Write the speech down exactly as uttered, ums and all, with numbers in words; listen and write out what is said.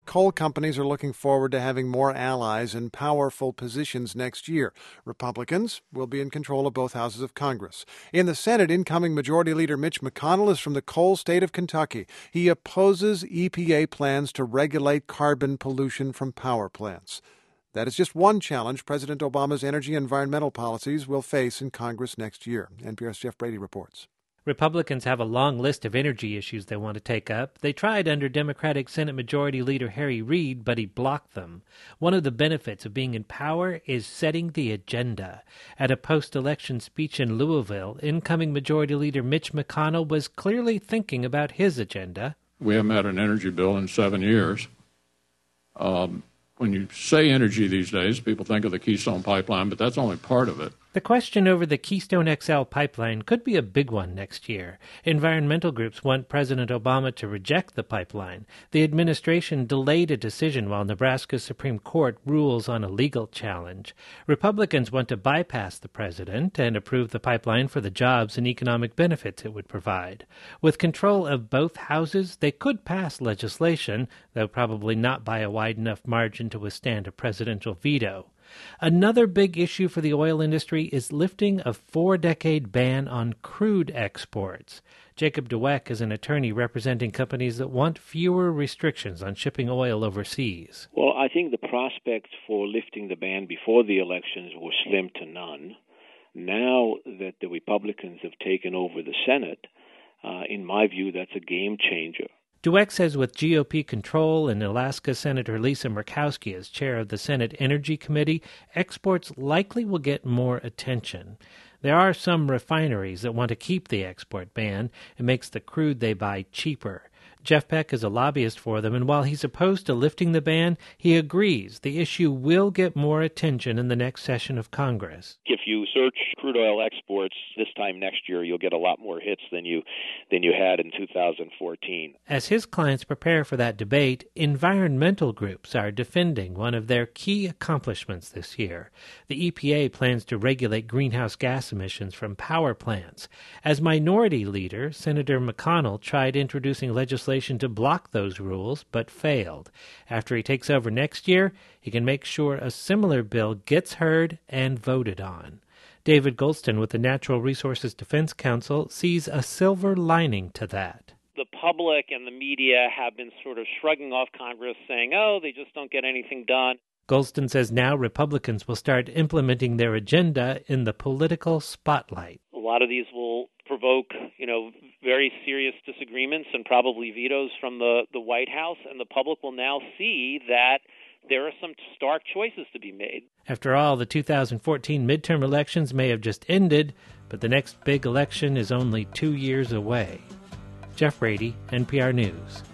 coal companies are looking forward to having more allies in powerful positions next year. Republicans will be in control of both houses of Congress. In the Senate, incoming Majority Leader Mitch McConnell is from the coal state of Kentucky. He opposes E P A plans to regulate carbon pollution from power plants. That is just one challenge President Obama's energy and environmental policies will face in Congress next year. N P R's Jeff Brady reports. Republicans have a long list of energy issues they want to take up. They tried under Democratic Senate Majority Leader Harry Reid, but he blocked them. One of the benefits of being in power is setting the agenda. At a post-election speech in Louisville, incoming Majority Leader Mitch McConnell was clearly thinking about his agenda. We haven't had an energy bill in seven years. Um, when you say energy these days, people think of the Keystone Pipeline, but that's only part of it. The question over the Keystone X L pipeline could be a big one next year. Environmental groups want President Obama to reject the pipeline. The administration delayed a decision while Nebraska's Supreme Court rules on a legal challenge. Republicans want to bypass the president and approve the pipeline for the jobs and economic benefits it would provide. With control of both houses, they could pass legislation, though probably not by a wide enough margin to withstand a presidential veto. Another big issue for the oil industry is lifting a four-decade ban on crude exports. Jacob DeWeck is an attorney representing companies that want fewer restrictions on shipping oil overseas. Well, I think the prospects for lifting the ban before the elections were slim to none. Now that the Republicans have taken over the Senate, uh, in my view, that's a game changer. DeWeck says with G O P control and Alaska Senator Lisa Murkowski as chair of the Senate Energy Committee, exports likely will get more attention. There are some refineries that want to keep the export ban. It makes the crude they buy cheaper. Jeff Peck is a lobbyist for them, and while he's opposed to lifting the ban, he agrees the issue will get more attention in the next session of Congress. If you search crude oil exports this time next year, you'll get a lot more hits than you than you had in two thousand fourteen. As his clients prepare for that debate, environmental groups are defending one of their key accomplishments this year. The E P A plans to regulate greenhouse gas emissions from power plants. As minority leader, Senator McConnell tried introducing legislation to block those rules, but failed. After he takes over next year, he can make sure a similar bill gets heard and voted on. David Goldston with the Natural Resources Defense Council sees a silver lining to that. The public and the media have been sort of shrugging off Congress, saying, oh, they just don't get anything done. Goldston says now Republicans will start implementing their agenda in the political spotlight. A lot of these will provoke, you know, very serious disagreements and probably vetoes from the, the White House, and the public will now see that there are some stark choices to be made. After all, the two thousand fourteen midterm elections may have just ended, but the next big election is only two years away. Jeff Brady, N P R News.